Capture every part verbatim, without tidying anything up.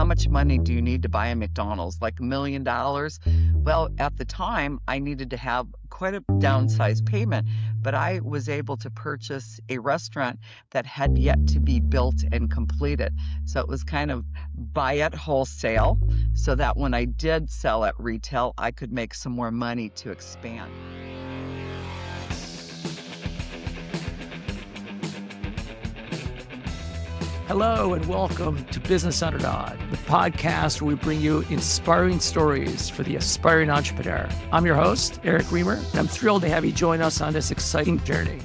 how much money do you need to buy a McDonald's? Like a million dollars? Well, at the time, I needed to have quite a downsized payment, but I was able to purchase a restaurant that had yet to be built and completed. So it was kind of buy at wholesale so that when I did sell at retail, I could make some more money to expand. Hello and welcome to Business Underdog, the podcast where we bring you inspiring stories for the aspiring entrepreneur. I'm your host, Eric Remer, and I'm thrilled to have you join us on this exciting journey.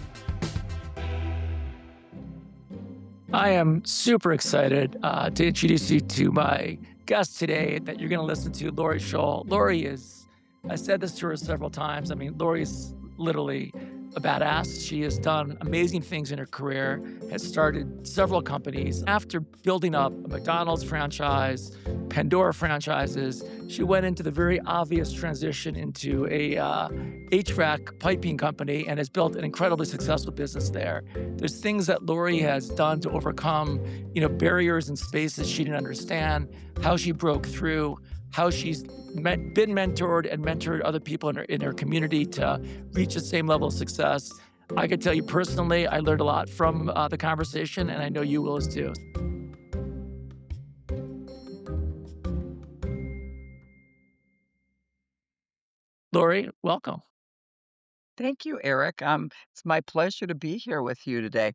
I am super excited uh, to introduce you to my guest today that you're going to listen to, Lori Scholl. Lori is, I said this to her several times. I mean, Lori's literally a badass. She has done amazing things in her career, has started several companies. After building up a McDonald's franchise, Pandora franchises, she went into the very obvious transition into a uh, H V A C piping company and has built an incredibly successful business there. There's things that Lori has done to overcome, you know, barriers and spaces she didn't understand, how she broke through, how she's met, been mentored and mentored other people in her, in her community to reach the same level of success. I can tell you personally, I learned a lot from uh, the conversation, and I know you will as too. Lori, welcome. Thank you, Eric. Um, it's my pleasure to be here with you today.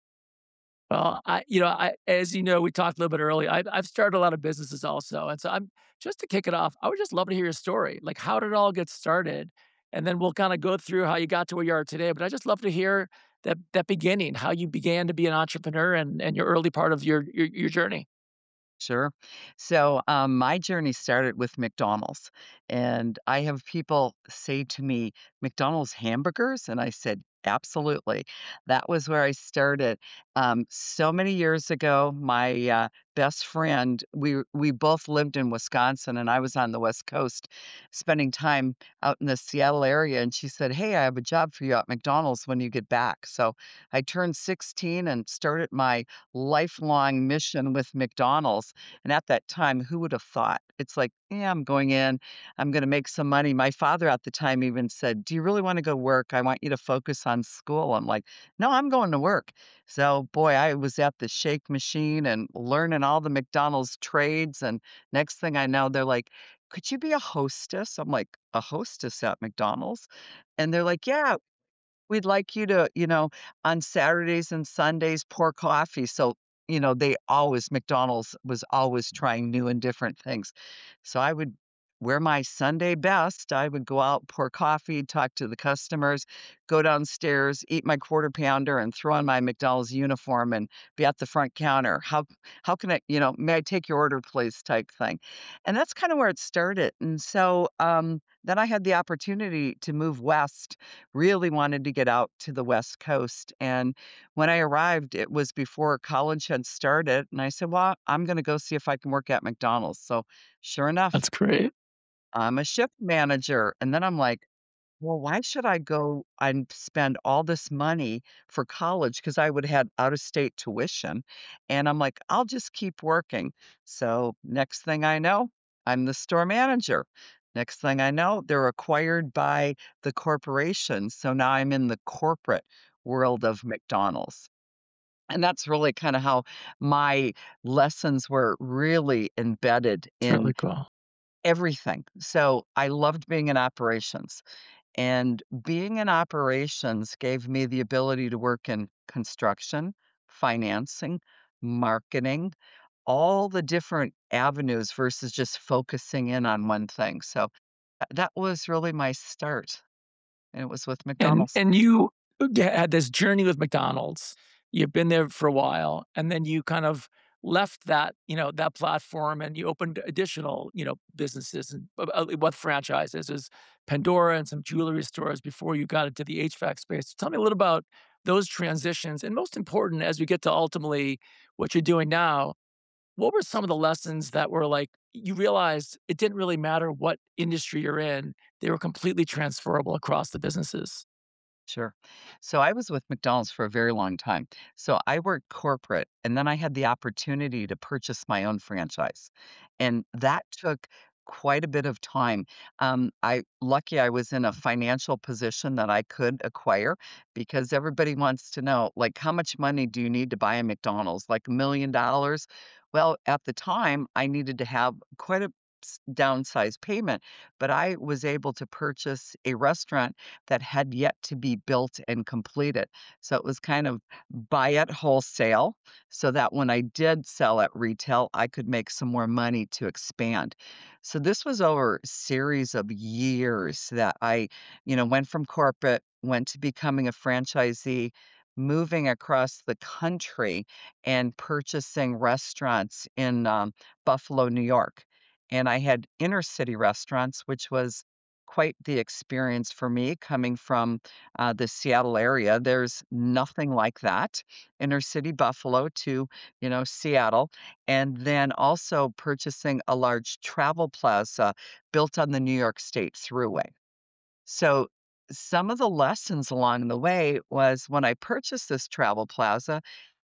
Well, I, you know, I, as you know, we talked a little bit earlier. I've, I've started a lot of businesses also, and so I'm just to kick it off. I would just love to hear your story. Like, how did it all get started? And then we'll kind of go through how you got to where you are today. But I just love to hear that that beginning, how you began to be an entrepreneur, and and your early part of your your, your journey. Sure. So, um, my journey started with McDonald's, and I have people say to me, "McDonald's hamburgers?" And I said, "Absolutely." That was where I started. Um, so many years ago, my uh, best friend, we we both lived in Wisconsin, and I was on the West Coast, spending time out in the Seattle area. And she said, "Hey, I have a job for you at McDonald's when you get back." So I turned sixteen and started my lifelong mission with McDonald's. And at that time, who would have thought? It's like, yeah, I'm going in, I'm going to make some money. My father at the time even said, "Do you really want to go work? I want you to focus on school." I'm like, "No, I'm going to work." So, boy, I was at the shake machine and learning all the McDonald's trades. And next thing I know, they're like, "Could you be a hostess?" I'm like, "A hostess at McDonald's?" And they're like, "Yeah, we'd like you to, you know, on Saturdays and Sundays, pour coffee." So, you know, they always McDonald's was always trying new and different things. So I would wear my Sunday best. I would go out, pour coffee, talk to the customers, go downstairs, eat my quarter pounder, and throw on my McDonald's uniform and be at the front counter. How how can I, you know, "May I take your order, please?" type thing. And that's kind of where it started. And so um, then I had the opportunity to move west, really wanted to get out to the West Coast. And when I arrived, it was before college had started. And I said, "Well, I'm going to go see if I can work at McDonald's." So sure enough, That's great. I'm a shift manager. And then I'm like, well, why should I go and spend all this money for college? Because I would have had out of state tuition. And I'm like, I'll just keep working. So next thing I know, I'm the store manager. Next thing I know, they're acquired by the corporation. So now I'm in the corporate world of McDonald's. And that's really kind of how my lessons were really embedded It's in really cool. everything. So I loved being in operations. And being in operations gave me the ability to work in construction, financing, marketing, all the different avenues versus just focusing in on one thing. So tha that was really my start, and it was with And McDonald's. and you g had this journey with McDonald's. You've been there for a while, and then you kind of left that, you know, that platform, and you opened additional, you know, businesses and uh, uh, what franchises? Is Pandora and some jewelry stores before you got into the H V A C space. Tell me a little about those transitions, and most important, as we get to ultimately what you're doing now, what were some of the lessons that were like, you realized it didn't really matter what industry you're in, they were completely transferable across the businesses? Sure. So I was with McDonald's for a very long time. So I worked corporate and then I had the opportunity to purchase my own franchise. And that took quite a bit of time. Um, I lucky I was in a financial position that I could acquire because everybody wants to know, like, how much money do you need to buy a McDonald's? Like a million dollars? Well, at the time, I needed to have quite a s- downsized payment, but I was able to purchase a restaurant that had yet to be built and completed. So it was kind of buy at wholesale so that when I did sell at retail, I could make some more money to expand. So this was over a series of years that I, you know, went from corporate, went to becoming a franchisee, moving across the country and purchasing restaurants in um, Buffalo, New York. And I had inner city restaurants, which was quite the experience for me coming from, uh, the Seattle area. There's nothing like that, inner city Buffalo to, you know, Seattle, and then also purchasing a large travel plaza built on the New York State Thruway. So, some of the lessons along the way was when I purchased this travel plaza,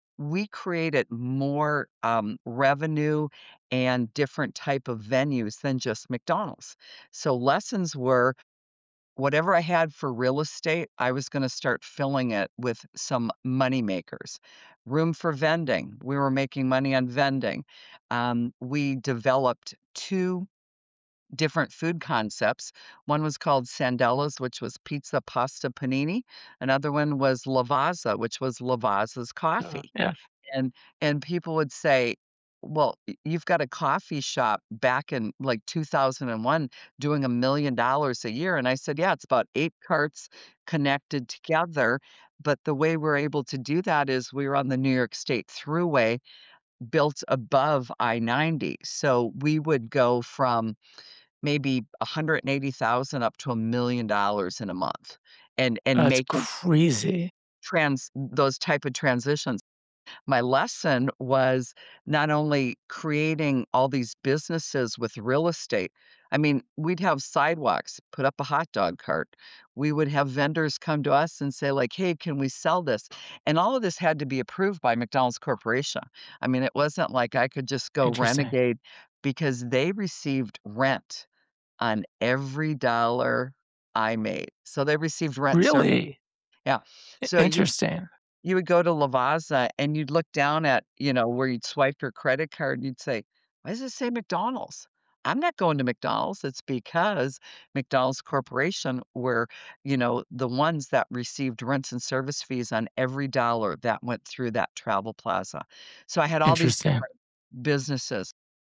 we created more, um, revenue and different type of venues than just McDonald's. So, lessons were whatever I had for real estate, I was gonna start filling it with some money makers. Room for vending, we were making money on vending. Um, we developed two different food concepts. One was called Sandella's, which was pizza, pasta, panini. Another one was Lavazza, which was Lavazza's Uh, coffee. yeah, And and people would say, "Well, y you've got a coffee shop back in, like, two thousand one doing a million dollars a year," and I said, "Yeah, it's about eight carts connected together, but the way we're able to do that is we were on the New York State Thruway built above I ninety, so we would go from maybe one hundred eighty thousand up to a million dollars in a month and and that's making crazy. trans those type of transitions. My lesson was not only creating all these businesses with real estate. I mean, we'd have sidewalks, put up a hot dog cart. We would have vendors come to us and say like, "Hey, can we sell this?" And all of this had to be approved by McDonald's Corporation. I mean, it wasn't like I could just go Interesting. renegade because they received rent on every dollar I made. So they received rent cer Really? yeah. I So you interesting. you would go to Lavazza and you'd look down at, you know, where you'd swipe your credit card and you'd say, "Why does it say McDonald's? I'm not going to McDonald's." It's because McDonald's Corporation were, you know, the ones that received rents and service fees on every dollar that went through that travel plaza. So I had all these Interesting. different businesses.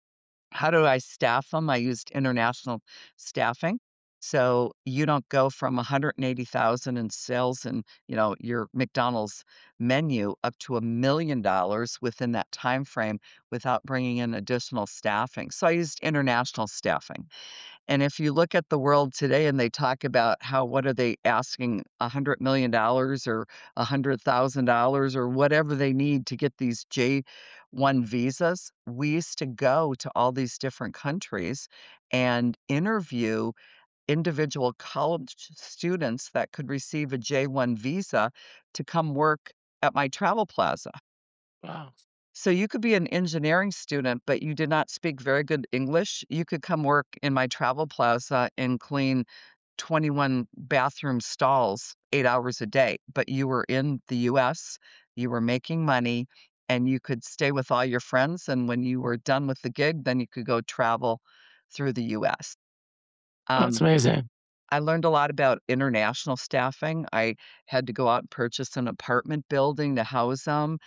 How do I staff them? I used international staffing. So you don't go from one hundred eighty thousand in sales and, you know, your McDonald's menu up to a million dollars within that time frame without bringing in additional staffing. So I used international staffing. And if you look at the world today and they talk about how what are they asking one hundred million dollars or one hundred thousand dollars or whatever they need to get these J one visas, we used to go to all these different countries and interview individual college students that could receive a J one visa to come work at my travel plaza. Wow. So you could be an engineering student, but you did not speak very good English. You could come work in my travel plaza and clean twenty-one bathroom stalls eight hours a day, but you were in the U S, you were making money, and you could stay with all your friends, and when you were done with the gig, then you could go travel through the U S. That's Um, amazing. I learned a lot about international staffing. I had to go out and purchase an apartment building to house them.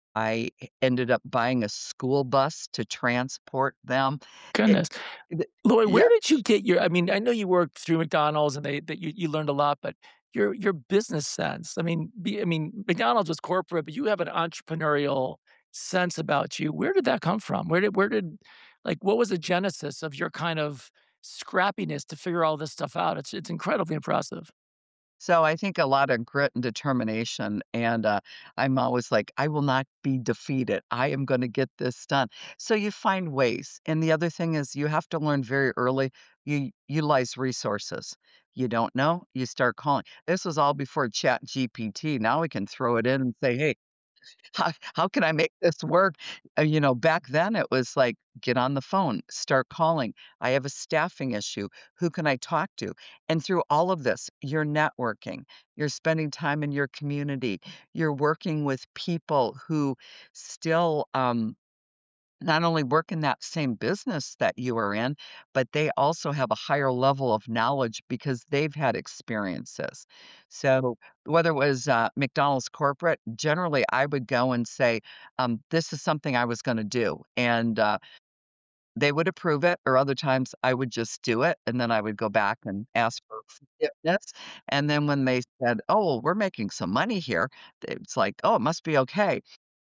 I e ended up buying a school bus to transport them. It Goodness. the Lloyd, Yeah. where did you get your I mean, I know you worked through McDonald's and they that you you learned a lot, but your your business sense, I mean, be I mean, McDonald's was corporate, but you have an entrepreneurial sense about you. Where did that come from? Where did where did like, what was the genesis of your kind of scrappiness to figure all this stuff out? It's it's incredibly impressive. So I think a lot of grit and determination, and, uh, I'm always like, "I will not be defeated. I am gonna get this done." So you find ways, and the other thing is you have to learn very early You utilize resources. You don't know, you start calling. This was all before Chat G P T. Now we can throw it in and say, "Hey, how how can I make this work?" Uh, you know, back then it was like, get on the phone, start calling. I have a staffing issue. Who can I talk to? And through all of this, you're networking, you're spending time in your community, you're working with people who still, um, not only work in that same business that you are in, but they also have a higher level of knowledge because they've had experiences. So whether it was uh, McDonald's corporate, generally I would go and say, um, "This is something I was going to do," and uh, they would approve it. Or other times I would just do it, and then I would go back and ask for forgiveness. And then when they said, "Oh, well, we're making some money here," it's like, "Oh, it must be okay."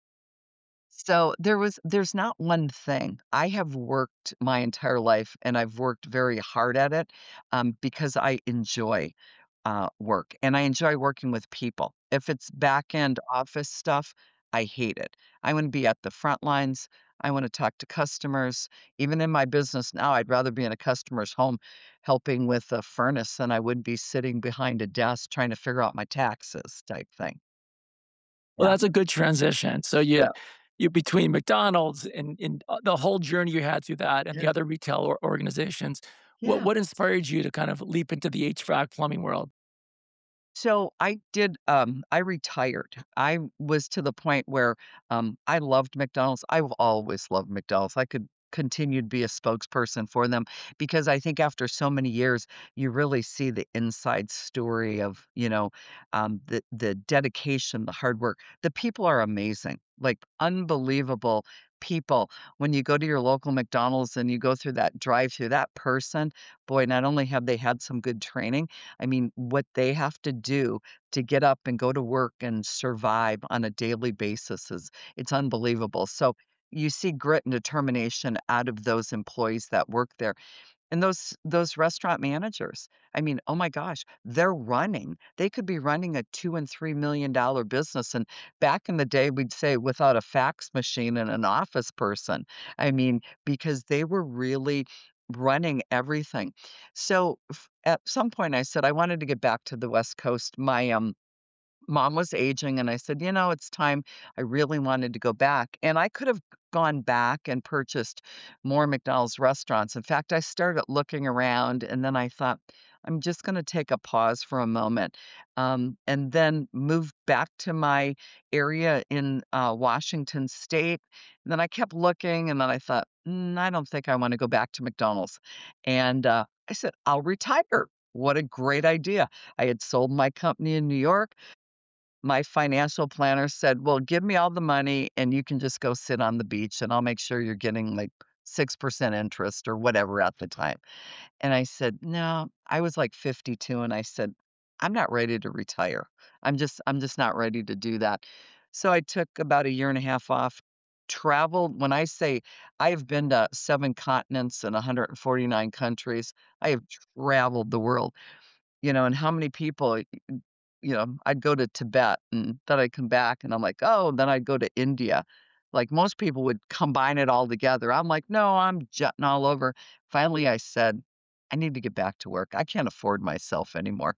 So there was there's not one thing. I have worked my entire life, and I've worked very hard at it, um, because I enjoy, uh, work, and I enjoy working with people. If it's back end office stuff, I hate it. I wanna be at the front lines. I wanna talk to customers. Even in my business now, I'd rather be in a customer's home helping with a furnace than I would be sitting behind a desk trying to figure out my taxes type thing. Well, Yeah. that's a good transition. So you Yeah. you between McDonald's and and, uh, the whole journey you had through that and the Yeah. other retail or organizations, what Yeah. what inspired you to kind of leap into the H V A C plumbing world? So I did, um, I retired. I was to the point where, um, I loved McDonald's. I've always loved McDonald's. I could continue to be a spokesperson for them because I think after so many years, you really see the inside story of, you know, um, the the dedication, the hard work. The people are amazing, like unbelievable people. When you go to your local McDonald's and you go through that drive-through, that person, boy, not only have they had some good training, I mean, what they have to do to get up and go to work and survive on a daily basis is it's unbelievable. So you see grit and determination out of those employees that work there. And those those restaurant managers, I mean, oh my gosh, they're running. They could be running a two and three million dollar business, and back in the day, we'd say without a fax machine and an office person. I mean, because they were really running everything. So, f at some point, I said I wanted to get back to the West Coast. My, um mom was aging, and I said, "You know, it's time." I really wanted to go back, and I could have gone back and purchased more McDonald's restaurants. In fact, I started looking around, and then I thought, "I'm just gonna take a pause for a moment," um, and then move back to my area in, uh, Washington State. And then I kept looking, and then I thought, "Mm, I don't think I wanna go back to McDonald's." And, uh, I said, "I'll retire." What a great idea. I had sold my company in New York. My financial planner said, "Well, give me all the money and you can just go sit on the beach and I'll make sure you're getting like six percent interest," or whatever at the time. And I said, "No." I was like fifty-two and I said, "I'm not ready to retire. I'm just I'm just not ready to do that." So I took about a year and a half off, traveled. When I say I have been to seven continents and one hundred forty-nine countries, I have traveled the world. You know, and how many people, y y you know, I'd go to Tibet, and then I'd come back, and I'm like, "Oh," then I'd go to India. Like, most people would combine it all together. I'm like, "No, I'm jutting all over." Finally, I said, "I need to get back to work. I can't afford myself anymore."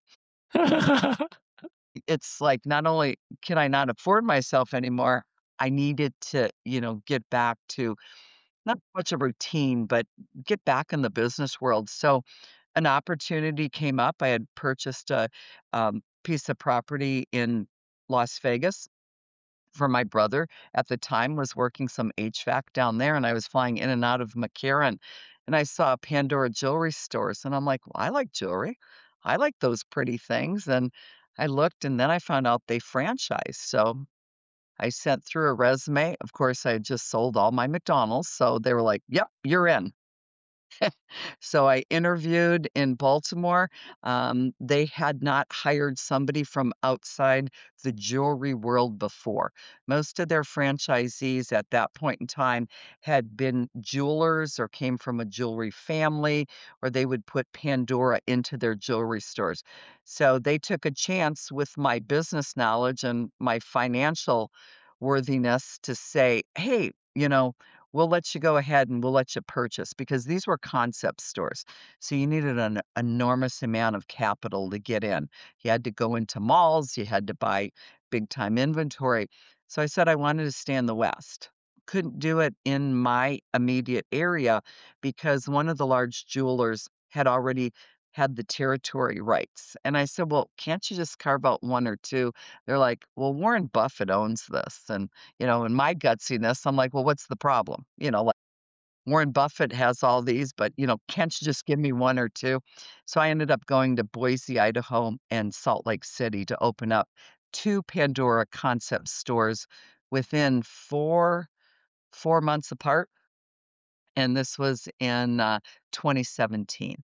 It's like, not only can I not afford myself anymore, I needed to, you know, get back to not much a routine, but get back in the business world. So an opportunity came up. I had purchased a, um, piece of property in Las Vegas for my brother. At the time, was working some H V A C down there, and I was flying in and out of McCarran, and I saw Pandora jewelry stores, and I'm like, "Well, I like jewelry. I like those pretty things," and I looked, and then I found out they franchise, so I sent through a resume. Of course, I had just sold all my McDonald's, so they were like, "Yep, you're in." So I interviewed in Baltimore. Um, they had not hired somebody from outside the jewelry world before. Most of their franchisees at that point in time had been jewelers or came from a jewelry family, or they would put Pandora into their jewelry stores. So they took a chance with my business knowledge and my financial worthiness to say, "Hey, you know, we'll let you go ahead and we'll let you purchase because these were concept stores. So you needed an enormous amount of capital to get in. You had to go into malls, you had to buy big time inventory. So I said I wanted to stay in the West. Couldn't do it in my immediate area because one of the large jewelers had already had the territory rights. And I said, "Well, can't you just carve out one or two?" They're like, "Well, Warren Buffett owns this." And, you know, in my gutsiness, I'm like, "Well, what's the problem?" You know, like, Warren Buffett has all these, but, you know, can't you just give me one or two? So I ended up going to Boise, Idaho, and Salt Lake City to open up two Pandora concept stores within four 4 months apart, and this was in, uh, twenty seventeen.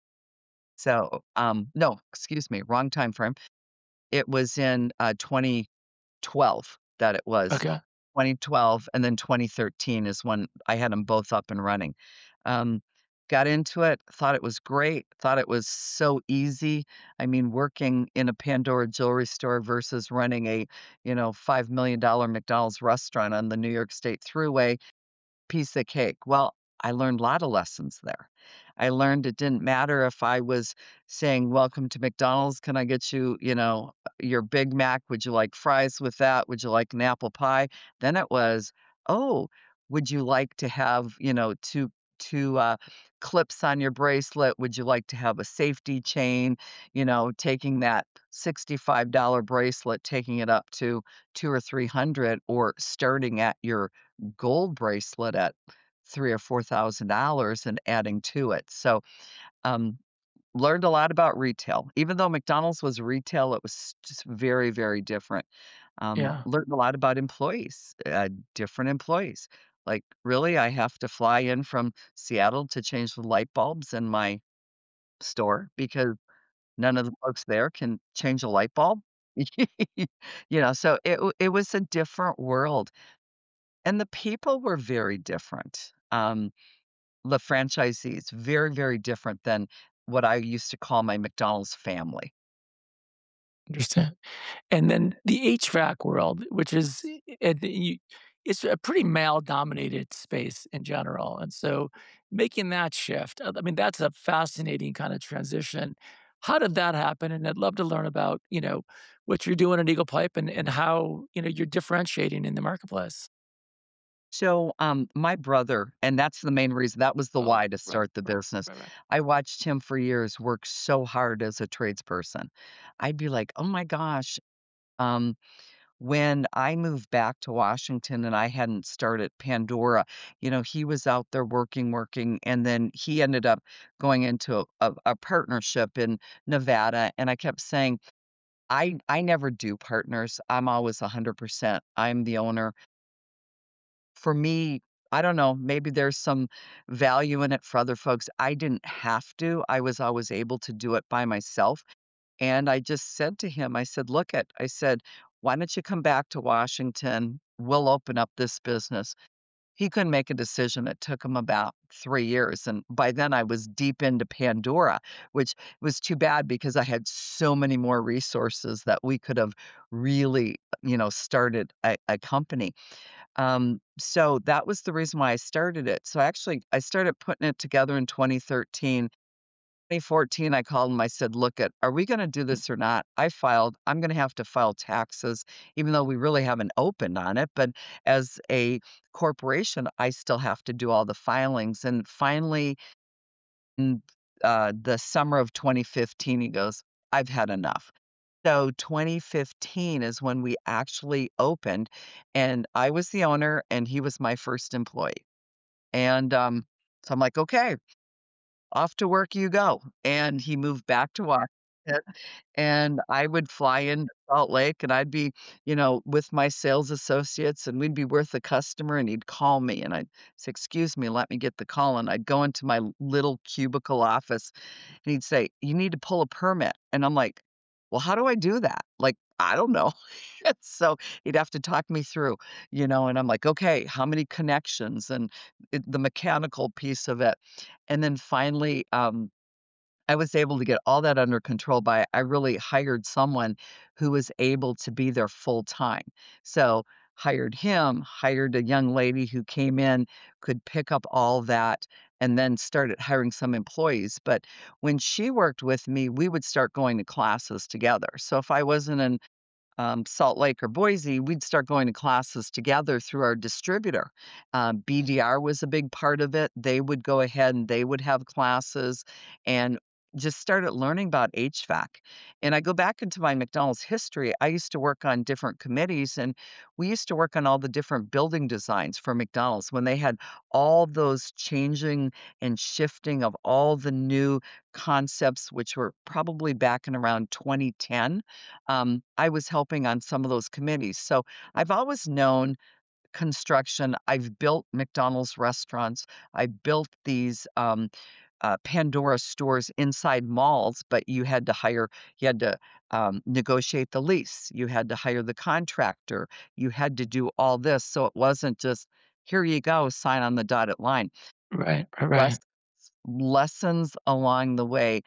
So, um no, excuse me, wrong time frame. It was in, uh, twenty twelve that it was. Okay. twenty twelve, and then twenty thirteen is when I had them both up and running. Um, got into it, thought it was great, thought it was so easy. I mean, working in a Pandora jewelry store versus running a, you know, five million dollars McDonald's restaurant on the New York State Thruway, piece of cake. Well, I learned a lot of lessons there. I learned it didn't matter if I was saying, "Welcome to McDonald's. Can I get you, you know, your Big Mac? Would you like fries with that? Would you like an apple pie?" Then it was, "Oh, would you like to have, you know, 2 2, uh, clips on your bracelet? Would you like to have a safety chain?" You know, taking that sixty-five dollars bracelet, taking it up to two or three hundred or starting at your gold bracelet at three or four thousand dollars and adding to it. So, um, learned a lot about retail. Even though McDonald's was retail, it was just very, very different. Um, Yeah. learned a lot about employees, uh, different employees. Like, really, I have to fly in from Seattle to change the light bulbs in my store because none of the folks there can change a light bulb. You know, so it w it was a different world. And the people were very different. Um, the franchisees, very, very different than what I used to call my McDonald's family. Understand. And then the H V A C world, which is eh, the you it's a pretty male-dominated space in general, and so making that shift, uh, I mean, that's a fascinating kinda transition. How did that happen? And I'd love to learn about, you know, what you're doing at Eagle Pipe and and how, you know, you're differentiating in the marketplace. So, um, my brother, and that's the main reason, that was the Oh, why to right, start the right, business. right, right. I watched him for years work so hard as a tradesperson. I'd be like, "Oh my gosh." Um, when I moved back to Washington and I hadn't started Pandora, you know, he was out there working, working, and then he ended up going into a, a, a partnership in Nevada. And I kept saying, I I never do partners. I'm always one hundred percent. I'm the owner. For me, I don't know, maybe there's some value in it for other folks. I didn't have to. I was always able to do it by myself. And I just said to him, I said, "Look at," I said, "why don't you come back to Washington? We'll open up this business." He couldn't make a decision. It took him about three years, and by then I was deep into Pandora, which was too bad because I had so many more resources that we could have really, you know, started a a company. Um, so that was the reason why I started it. So actually, I started putting it together in twenty thirteen. twenty fourteen, I called him, I said, "Look at, are we gonna do this or not?" I filed I'm gonna have to file taxes, even though we really haven't opened on it, but as a corporation, I still have to do all the filings, and finally, in, uh, the summer of twenty fifteen, he goes, "I've had enough." So twenty fifteen is when we actually opened, and I was the owner, and he was my first employee, and, um, so I'm like, "Okay, off to work you go." And he moved back to Washington, and I would fly into Salt Lake, and I'd be, you know, with my sales associates, and we'd be with the customer, and he'd call me, and I'd say, "Excuse me, let me get the call," and I'd go into my little cubicle office, and he'd say, "You need to pull a permit," and I'm like, "Well, how do I do that?" Like, I don't know. So he'd have to talk me through, you know, and I'm like, "Okay, how many connections?" And it the mechanical piece of it. And then finally, um, I was able to get all that under control by I really hired someone who was able to be there full time. So hired him, hired a young lady who came in, could pick up all that, and then started hiring some employees. But when she worked with me, we would start going to classes together. So if I wasn't in um, Salt Lake or Boise, we'd start going to classes together through our distributor. Um, B D R was a big part of it. They would go ahead and they would have classes and just started learning about H V A C. And I go back into my McDonald's history. I used to work on different committees and we used to work on all the different building designs for McDonald's when they had all those changing and shifting of all the new concepts, which were probably back in around twenty ten. um, I was helping on some of those committees. So I've always known construction. I've built McDonald's restaurants. I built these um, uh, Pandora stores inside malls, but you had to hire, you had to um, negotiate the lease, you had to hire the contractor, you had to do all this. So it wasn't just, here you go, sign on the dotted line. Right, right, Less right. lessons along the way.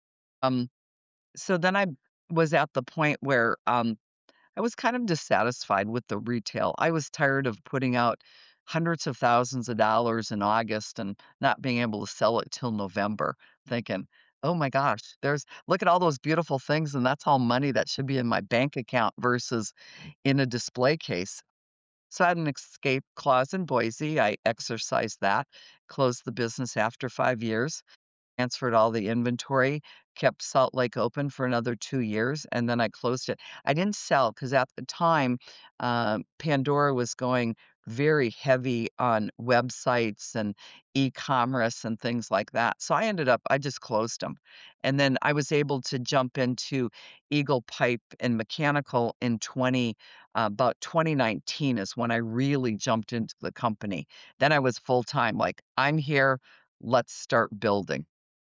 Um, so then I was at the point where um, I was kind of dissatisfied with the retail. I was tired of putting out hundreds of thousands of dollars in August and not being able to sell it till November, thinking, "Oh my gosh, there's look at all those beautiful things, and that's all money that should be in my bank account versus in a display case." So I had an escape clause in Boise. I exercised that, closed the business after five years, transferred all the inventory, kept Salt Lake open for another two years, and then I closed it. I didn't sell because at the time, um, Pandora was going very heavy on websites and e-commerce and things like that. So I ended up I just closed them, and then I was able to jump into Eagle Pipe and Mechanical in twenty uh, about twenty nineteen is when I really jumped into the company. Then I was full-time, like, "I'm here, let's start building."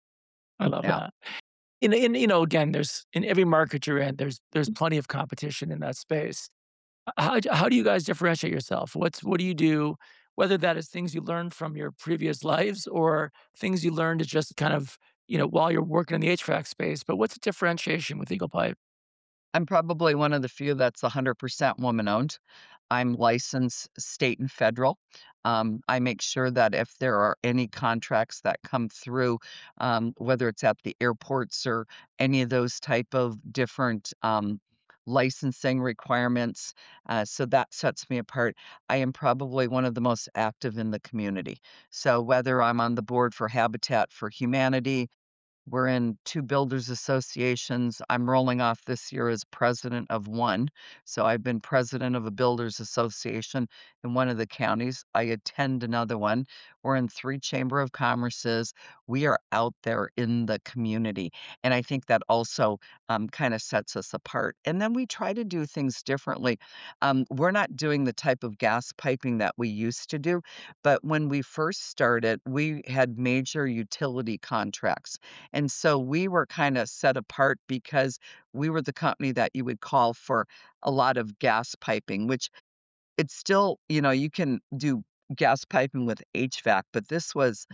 I love Yeah. that. And and, you know, again, there's in every market you're in, there's there's plenty of competition in that space. H how d how do you guys differentiate yourself? What's what do you do, whether that is things you learned from your previous lives or things you learned to just kind of, you know, while you're working in the H V A C space, but what's the differentiation with Eagle Pipe? I'm probably one of the few that's one hundred percent woman-owned. I'm licensed state and federal. Um, I make sure that if there are any contracts that come through, um, whether it's at the airports or any of those type of different, um, licensing requirements, uh, so that sets me apart. I am probably one of the most active in the community. So whether I'm on the board for Habitat for Humanity, we're in two builders associations. I'm rolling off this year as president of one. So I've been president of a builders association in one of the counties. I attend another one. We're in three chamber of commerces. We are out there in the community. And I think that also um, kind of sets us apart. And then we try to do things differently. Um, we're not doing the type of gas piping that we used to do, but when we first started, we had major utility contracts, and so we were kinda set apart because we were the company that you would call for a lot of gas piping, which it's still, you know, you can do gas piping with H V A C, but this was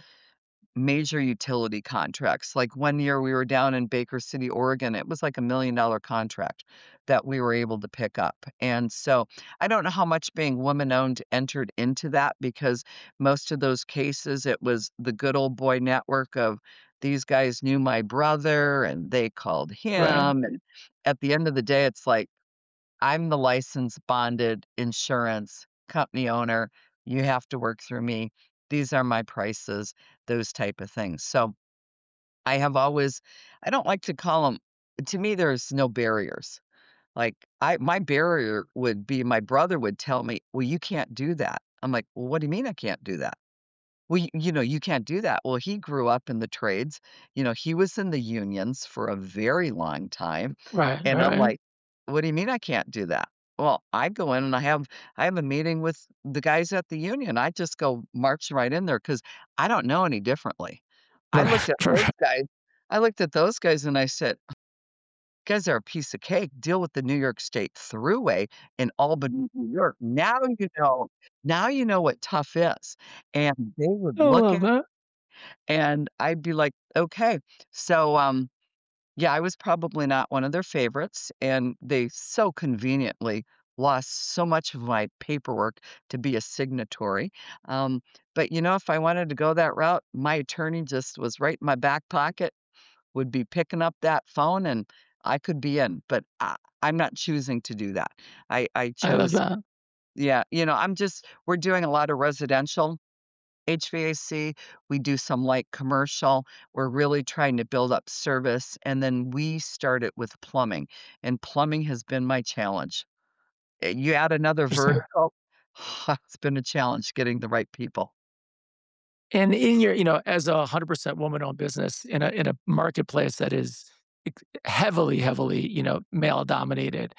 major utility contracts. Like, one year we were down in Baker City, Oregon, it was like a million dollar contract that we were able to pick up, and so, I don't know how much being woman-owned entered into that because most of those cases, it was the good old boy network of these guys knew my brother, and they called Right. him, and at the end of the day, it's like, I'm the licensed, bonded insurance company owner. You have to work through me. These are my prices, those type of things. So I have always I don't like to call them. To me, there's no barriers. Like I my barrier would be my brother would tell me, "Well, you can't do that." I'm like, "Well, what do you mean I can't do that?" Well, you you know, "You can't do that." Well, he grew up in the trades. You know, he was in the unions for a very long time. Right, And right, I'm right. like, "What do you mean I can't do that?" Well, I go in and I have I have a meeting with the guys at the union. I just go marching right in there because I don't know any differently. I looked Right, at those right. guys I looked at those guys and I said, "You guys are a piece of cake. Deal with the New York State Thruway in Albany, New York. Now you know now you know what tough is." And they would I look love at that. and I'd be like, "Okay." So, um yeah, I was probably not one of their favorites, and they so conveniently lost so much of my paperwork to be a signatory. Um, but, you know, if I wanted to go that route, my attorney just was right in my back pocket, would be picking up that phone, and I could be in, but I I'm not choosing to do that. I I I love chose that. yeah, you know, I'm just we're doing a lot of residential H V A C, we do some light commercial, we're really trying to build up service, and then we started with plumbing, and plumbing has been my challenge. Eh, you add another Interesting. vertical, it's been a challenge getting the right people. And in your, you know, as a one hundred percent woman-owned business in a in a marketplace that is ex heavily, heavily, you know, male-dominated,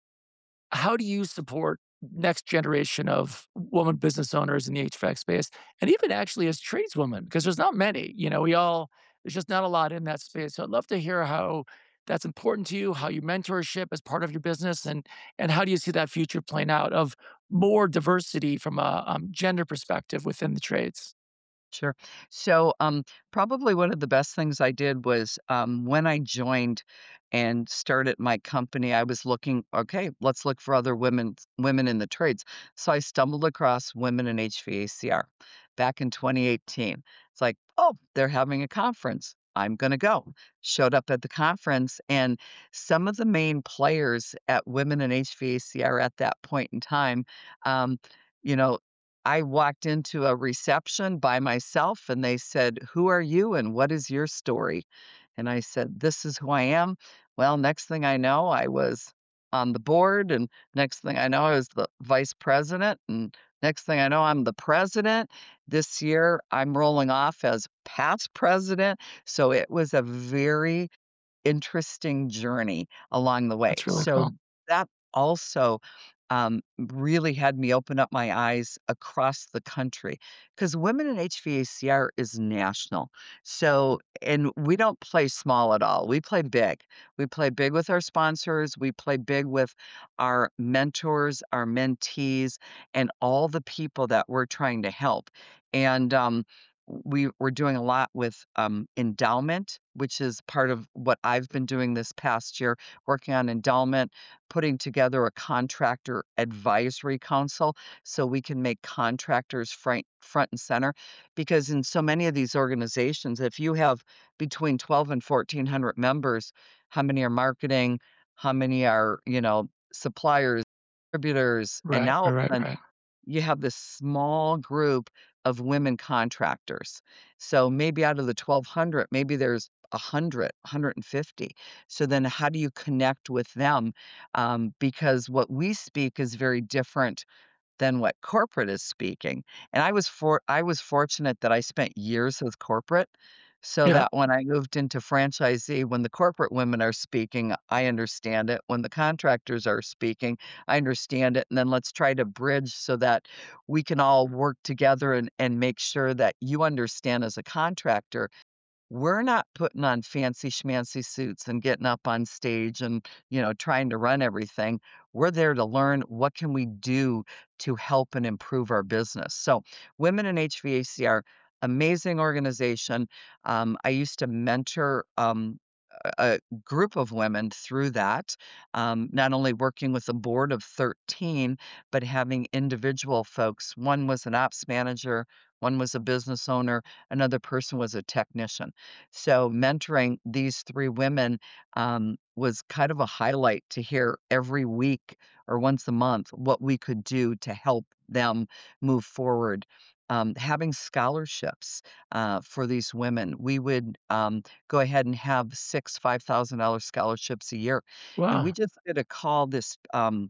how do you support next generation of woman business owners in the H V A C space, and even actually as tradeswomen? Because there's not many, you know, we all there's just not a lot in that space. So I'd love to hear how that's important to you, how you mentorship as part of your business, and and how do you see that future playing out of more diversity from a, um, gender perspective within the trades? Sure. So, um, probably one of the best things I did was, um, when I joined and started my company, I was looking, okay, let's look for other women women in the trades. So I stumbled across Women in H V A C R back in twenty eighteen. It's like, oh, they're having a conference. I'm going to go. Showed up at the conference, and some of the main players at Women in H V A C R at that point in time, um, you know, I walked into a reception by myself and they said, "Who are you and what is your story?" And I said, "This is who I am." Well, next thing I know, I was on the board, and next thing I know, I was the vice president, and next thing I know, I'm the president. This year, I'm rolling off as past president. So it was a very interesting journey along the way. That's really So cool. that also, um, really had me open up my eyes across the country because Women in H V A C R is national. So and we don't play small at all, we play big. We play big with our sponsors, we play big with our mentors, our mentees, and all the people that we're trying to help. And, um, we we're doing a lot with, um, endowment, which is part of what I've been doing this past year, working on endowment, putting together a contractor advisory council so we can make contractors front front and center. Because in so many of these organizations, if you have between twelve and fourteen hundred members, how many are marketing? How many are, you know, suppliers, distributors? And Right, now all right, of right, a sudden right. you have this small group of women contractors. So maybe out of the twelve hundred, maybe there's one hundred, one hundred fifty. So then how do you connect with them? Um, because what we speak is very different than what corporate is speaking. And I was for I was fortunate that I spent years with corporate, so Yeah, that when I moved into franchisee, when the corporate women are speaking, I understand it. When the contractors are speaking, I understand it. And then let's try to bridge so that we can all work together and, and make sure that you understand as a contractor we're not putting on fancy schmancy suits and getting up on stage and, you know, trying to run everything. We're there to learn what can we do to help and improve our business. So, Women in H V A C are amazing organization. Um, I used to mentor um, a a group of women through that, um, not only working with a board of thirteen, but having individual folks. One was an ops manager, one was a business owner, another person was a technician. So mentoring these three women, um, was kind of a highlight to hear every week or once a month what we could do to help them move forward. Um, having scholarships, uh, for these women, we would, um, go ahead and have six five thousand dollars scholarships a year, and we wow. just did a call this, um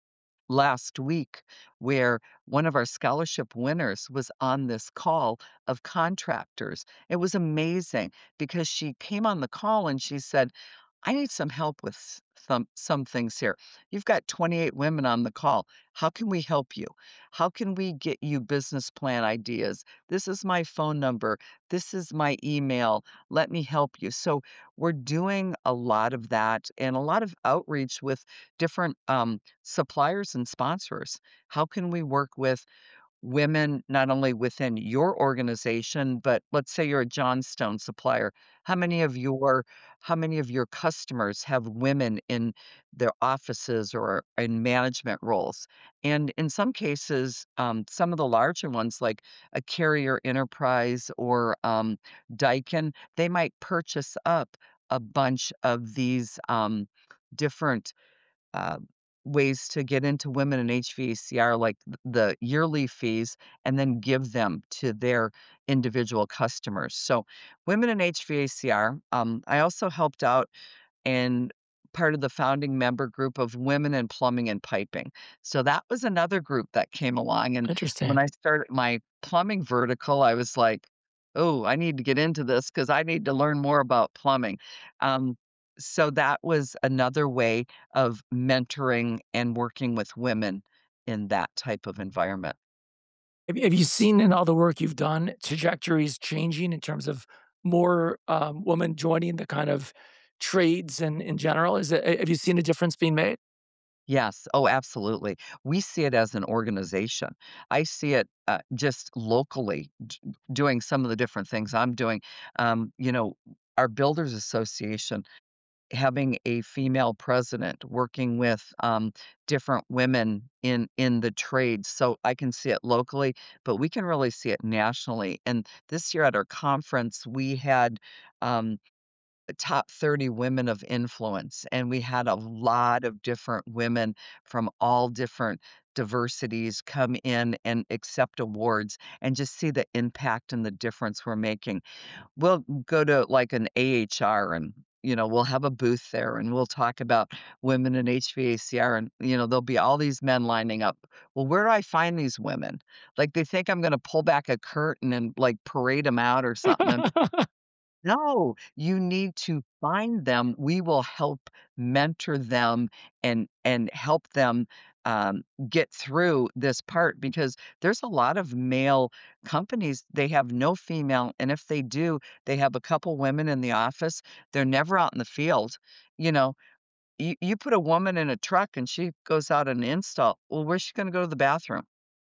last week where one of our scholarship winners was on this call of contractors. It was amazing because she came on the call and she said, I need some help with s- some some things here. You've got twenty-eight women on the call. How can we help you? How can we get you business plan ideas? This is my phone number. This is my email. Let me help you. So we're doing a lot of that and a lot of outreach with different um, suppliers and sponsors. How can we work with women not only within your organization, but let's say you're a Johnstone supplier. How many of your how many of your customers have women in their offices or in management roles? And in some cases, um, some of the larger ones like a Carrier Enterprise or um, Daikin, they might purchase up a bunch of these um, different uh, ways to get into women in H V A C R, like th the yearly fees, and then give them to their individual customers. So, women in H V A C R, um, I also helped out and part of the founding member group of Women in Plumbing and Piping. So that was another group that came along, and when Interesting. I started my plumbing vertical, I was like, "Oh, I need to get into this because I need to learn more about plumbing." Um, so that was another way of mentoring and working with women in that type of environment. Have you have you seen in all the work you've done trajectories changing in terms of more, um, women joining the kind of trades and in general? Is it ha have you seen a difference being made? Yes. Oh, absolutely. We see it as an organization. I see it uh, just locally d- doing some of the different things I'm doing. Um, you know, our Builders Association having a female president working with um, different women in in the trades. So I can see it locally, but we can really see it nationally. And this year at our conference, we had um, top thirty women of influence, and we had a lot of different women from all different diversities come in and accept awards and just see the impact and the difference we're making. We'll go to like an A H R and you know, we'll have a booth there and we'll talk about women in H V A C R and you know, there'll be all these men lining up. Well, where do I find these women? Like they think I'm going to pull back a curtain and like parade them out or something. No, you need to find them. We will help mentor them and and help them, um, get through this part because there's a lot of male companies, they have no female, and if they do, they have a couple women in the office. They're never out in the field. You know, you you put a woman in a truck and she goes out and install, well, where's she gonna go to the bathroom?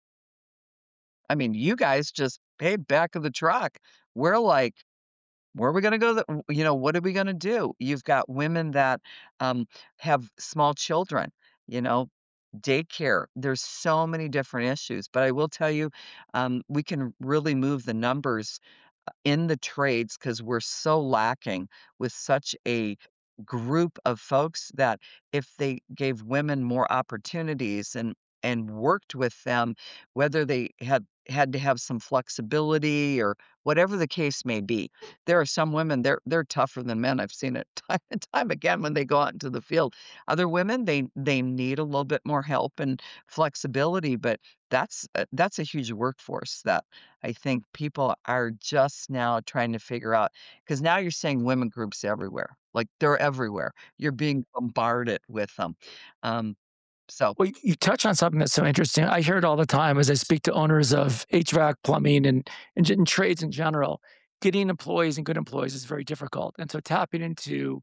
I mean, you guys just, "Hey, back of the truck." We're like, where are we gonna go? The you know, what are we gonna do? You've got women that, um, have small children, you know, daycare. There's so many different issues, but I will tell you, um, we can really move the numbers in the trades because 'cause we're so lacking with such a group of folks that if they gave women more opportunities and and worked with them, whether they had had to have some flexibility or whatever the case may be. There are some women, they're they're tougher than men. I've seen it time and time again when they go out into the field. Other women, they they need a little bit more help and flexibility, but that's a that's a huge workforce that I think people are just now trying to figure out because now you're saying women groups everywhere, like, they're everywhere. You're being bombarded with them. Um, so Well, you you touch on something that's so interesting. I hear it all the time as I speak to owners of H V A C, plumbing, and and, gen- trades in general. Getting employees and good employees is very difficult, and so tapping into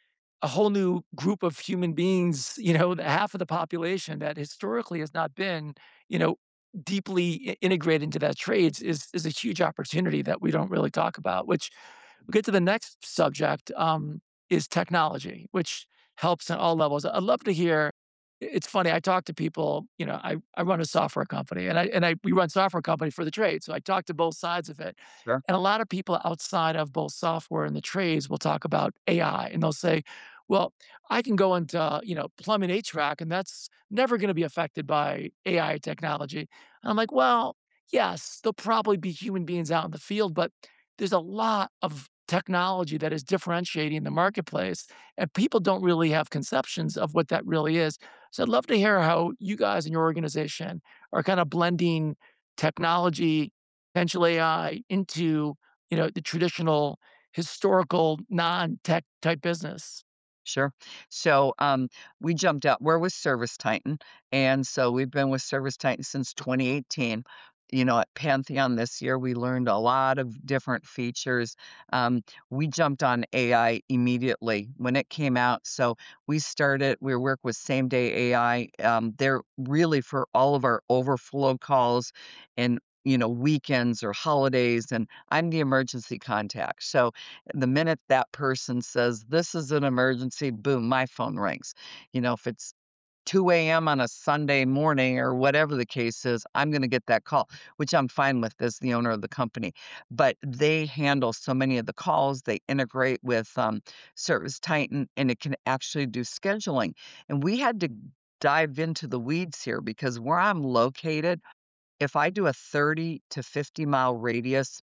a whole new group of human beings, you know, the half of the population that historically has not been, you know, deeply i- integrated into that trades is is a huge opportunity that we don't really talk about. Which we get to the next subject, um, is technology, which helps on all levels. I'd love to hear. It's funny. I talk to people. You know, I I run a software company, and I and I we run software company for the trade. So I talk to both sides of it, sure, and a lot of people outside of both software and the trades will talk about A I, and they'll say, "Well, I can go into you know plumbing H V A C, and that's never going to be affected by A I technology." And I'm like, "Well, yes, there'll probably be human beings out in the field, but there's a lot of technology that is differentiating the marketplace, and people don't really have conceptions of what that really is." So I'd love to hear how you guys in your organization are kind of blending technology, potential A I into, you know, the traditional historical non-tech type business. sure. So, um, we jumped out we're with Service Titan, and so we've been with Service Titan since twenty eighteen. you know, at Pantheon this year, we learned a lot of different features. Um, we jumped on A I immediately when it came out. So we started, we work with same day A I. Um, they're really for all of our overflow calls and, you know, weekends or holidays. And I'm the emergency contact. So the minute that person says, this is an emergency, boom, my phone rings. You know, if it's two a m on a Sunday morning or whatever the case is, I'm gonna get that call, which I'm fine with as the owner of the company. But they handle so many of the calls, they integrate with, um, Service Titan, and it can actually do scheduling. And we had to dive into the weeds here because where I'm located, if I do a thirty to fifty mile radius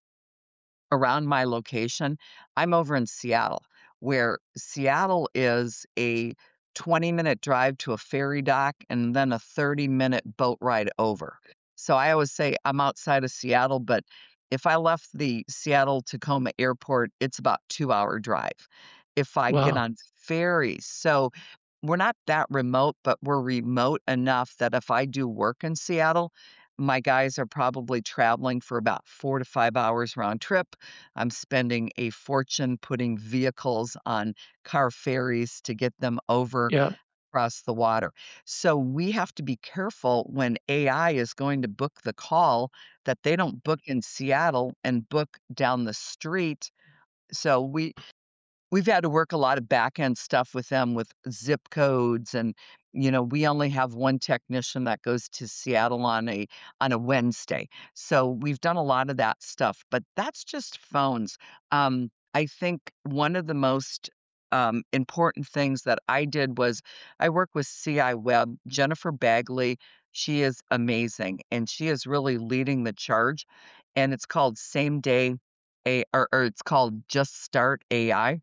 around my location, I'm over in Seattle, where Seattle is a twenty minute drive to a ferry dock and then a thirty minute boat ride over. So I always say I'm outside of Seattle, but if I left the Seattle Tacoma airport, it's about two hour drive if I get Wow. on ferries. So we're not that remote, but we're remote enough that if I do work in Seattle, my guys are probably traveling for about four to five hours round trip. I'm spending a fortune putting vehicles on car ferries to get them over Yeah. across the water. So we have to be careful when A I is going to book the call that they don't book in Seattle and book down the street. So we We've had to work a lot of back end stuff with them with zip codes and, you know, we only have one technician that goes to Seattle on a on a Wednesday. So we've done a lot of that stuff, but that's just phones. Um, I think one of the most um, important things that I did was I work with C I Web, Jennifer Bagley. She is amazing and she is really leading the charge. And it's called Same Day A or, or it's called Just Start A I.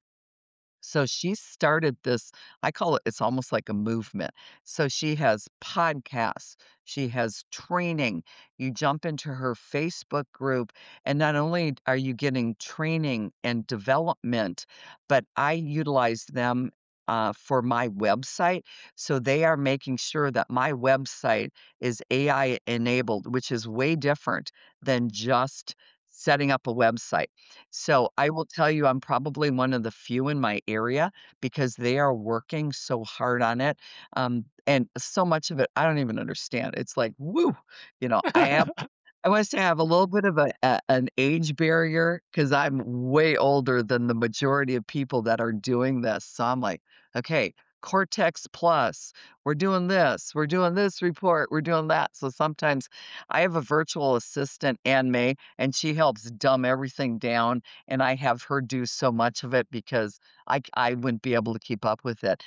So she started this, I call it, it's almost like a movement. So she has podcasts, she has training. You jump into her Facebook group, and not only are you getting training and development, but I utilize them uh, for my website. So they are making sure that my website is A I enabled, which is way different than just setting up a website. So I will tell you, I'm probably one of the few in my area because they are working so hard on it. Um, and so much of it, I don't even understand. It's like, woo, you know, I have I wanna say I have a little bit of a a an age barrier because 'cause I'm way older than the majority of people that are doing this, so I'm like, "Okay, Cortex Plus, we're doing this, we're doing this report, we're doing that." So sometimes I have a virtual assistant, Ann May, and she helps dumb everything down, and I have her do so much of it because I c I wouldn't be able to keep up with it.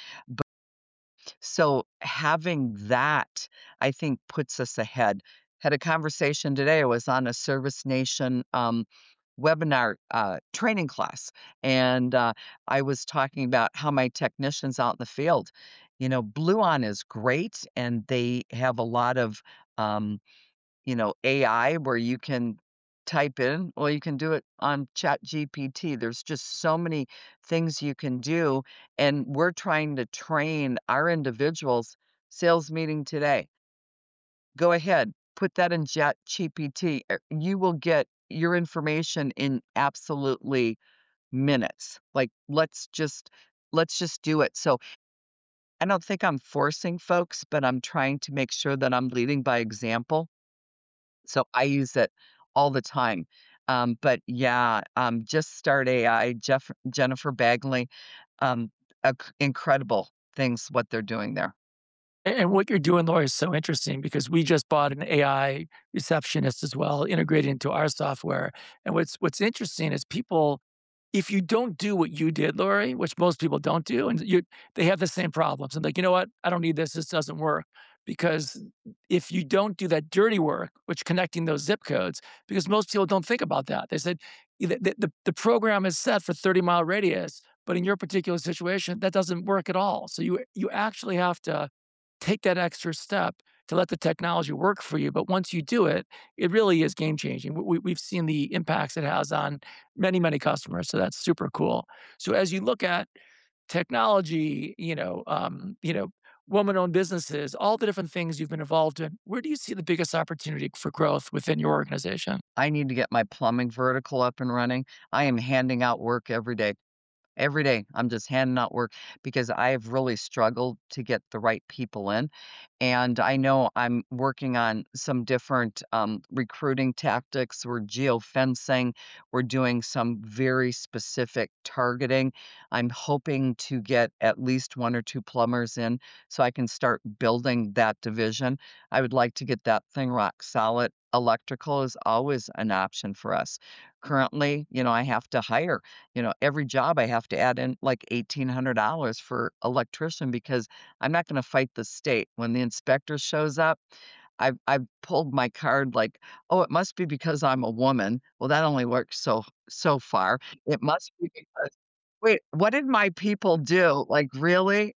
So having that, I think, puts us ahead. Had a conversation today. I was on a Service Nation um, webinar uh, training class, and uh, I was talking about how my technicians out in the field, you know, Blue On is great, and they have a lot of um, you know, A I where you can type in, well, you can do it on Chat G P T. There's just so many things you can do, and we're trying to train our individuals. Sales meeting today. Go ahead, put that in Chat G P T. Er, You will get your information in absolutely minutes. Like, let's just let's just do it. So I don't think I'm forcing folks, but I'm trying to make sure that I'm leading by example. So I use it all the time. Um, but yeah, um, Just Start A I, Jeff Jennifer Bagley, um, inc incredible things what they're doing there. A and what you're doing, Laura, is so interesting because we just bought an A I receptionist as well, integrated into our software, and what's what's interesting is people if you don't do what you did, Lori, which most people don't do, and you they have the same problems, and like, "You know what? I don't need this, this doesn't work." Because if you don't do that dirty work, which connecting those zip codes, because most people don't think about that. They said, "The the the the program is set for thirty mile radius," but in your particular situation, that doesn't work at all. So you you actually have to take that extra step to let the technology work for you. But once you do it, it really is game changing. We, we've seen the impacts it has on many, many customers. So that's super cool. So as you look at technology, you know, um, you know, woman-owned businesses, all the different things you've been involved in, where do you see the biggest opportunity for growth within your organization? I need to get my plumbing vertical up and running. I am handing out work every day. Every day, I'm just handing out work because I've really struggled to get the right people in, and I know I'm working on some different, um, recruiting tactics. We're geofencing, we're doing some very specific targeting. I'm hoping to get at least one or two plumbers in so I can start building that division. I would like to get that thing rock solid. Electrical is always an option for us. Currently, you know, I have to hire you know, every job I have to add in like eighteen hundred dollars for electrician because I'm not gonna fight the state. When the inspector shows up, I've I've pulled my card like, "Oh, it must be because I'm a woman." Well, that only works so so far. It must be because wait, what did my people do? Like, really?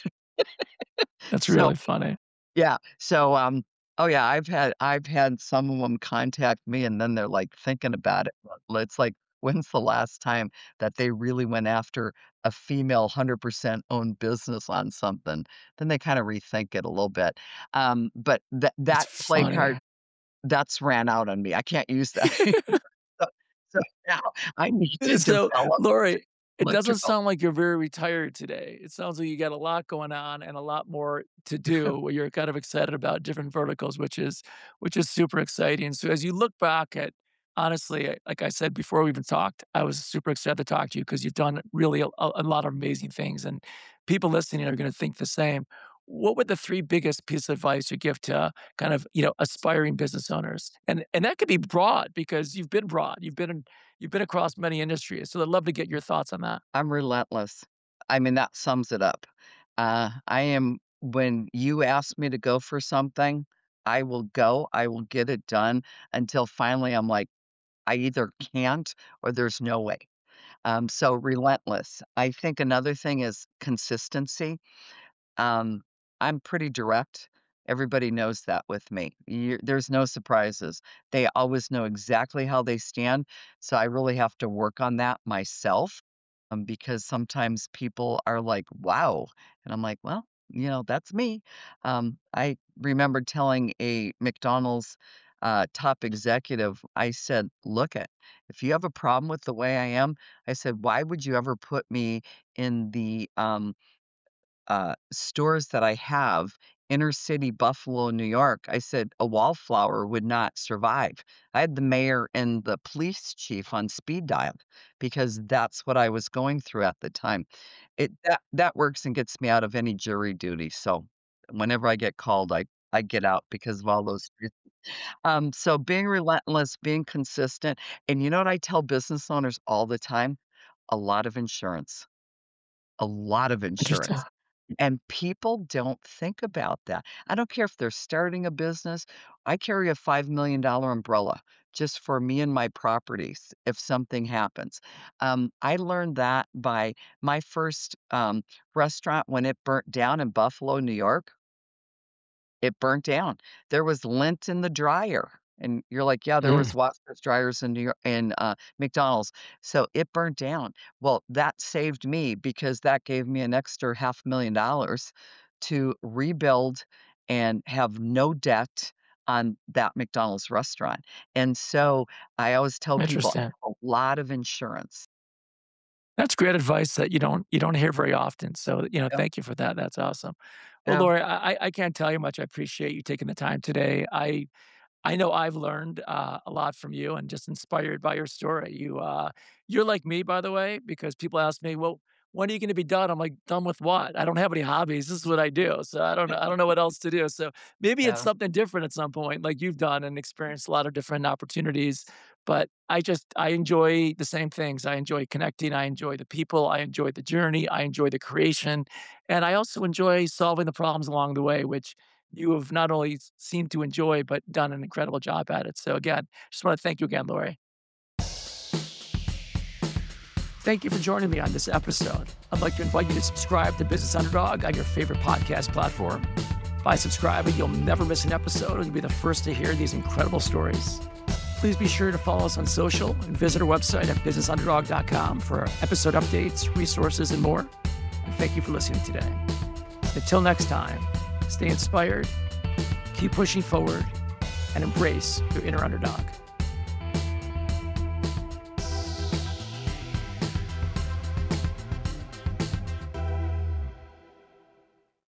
That's So really funny. yeah. So, um, oh yeah, I've had I've had some of them contact me and then they're like thinking about it. Well, it's like, when's the last time that they really went after a female one hundred percent owned business on something? Then they kind of rethink it a little bit. Um, but that That's that play card, funny. that's ran out on me. I can't use that. So, so now I need to So, develop Lori, it doesn't electrical. sound like you're very retired today. It sounds like you got a lot going on and a lot more to do where you're kind of excited about different verticals, which is which is super exciting. So as you look back at honestly, I- like I said before we even talked, I was super excited to talk to you because you've done really a, a lot of amazing things and people listening are going to think the same. What would the three biggest piece of advice you give to kind of, you know, aspiring business owners? And and that could be broad because you've been broad. You've been in You've been across many industries, so I'd love to get your thoughts on that. I'm relentless. I mean, that sums it up. Uh, I am when you ask me to go for something, I will go, I will get it done until finally I'm like, I either can't or there's no way. Um, so relentless. I think another thing is consistency. Um, I'm pretty direct. Everybody knows that with me. You there's no surprises. They always know exactly how they stand, so I really have to work on that myself, um, because sometimes people are like, "Wow," and I'm like, "Well, you know, that's me." Um, I remember telling a McDonald's, uh, top executive, I said, "Look it, if you have a problem with the way I am," I said, "Why would you ever put me in the, um, uh, stores that I have, inner city Buffalo, New York, I said a wallflower would not survive. I had the mayor and the police chief on speed dial because that's what I was going through at the time. It that that works and gets me out of any jury duty. So whenever I get called, I I get out because of all those reasons. Um, so being relentless, being consistent, and you know what I tell business owners all the time? A lot of insurance. A lot of Interesting. insurance. And people don't think about that. I don't care if they're starting a business. I carry a five million dollars umbrella just for me and my properties if something happens. Um, I learned that by my first um, restaurant when it burnt down in Buffalo, New York. It burnt down. There was lint in the dryer, and you're like, "Yeah, there Mm, was washers, dryers in New York in, uh, McDonald's." So it burnt down. Well, that saved me because that gave me an extra half million dollars to rebuild and have no debt on that McDonald's restaurant. And so I always tell people, interesting. a lot of insurance. That's great advice that you don't you don't hear very often. So, you know, Yep, thank you for that. That's awesome. Well, yeah. Lori, I I I can't tell you how much I appreciate you taking the time today. I I know I've learned, uh, a lot from you and just inspired by your story. You, uh you're like me, by the way, because people ask me, "Well, when are you gonna be done?" I'm like, "Done with what? I don't have any hobbies. This is what I do." So I don't know I don't know what else to do. So maybe it's Yeah. something different at some point like you've done and experienced a lot of different opportunities. But I just I enjoy the same things. I enjoy connecting. I enjoy the people. I enjoy the journey. I enjoy the creation. And I also enjoy solving the problems along the way, which you have not only s seemed to enjoy, but done an incredible job at it. So again, just wanna thank you again, Lori. Thank you for joining me on this episode. I'd like to invite you to subscribe to Business Underdog on your favorite podcast platform. By subscribing, you'll never miss an episode and you'll be the first to hear these incredible stories. Please be sure to follow us on social and visit our website at business underdog dot com for episode updates, resources, and more. And thank you for listening today. Until next time, stay inspired, keep pushing forward, and embrace your inner underdog.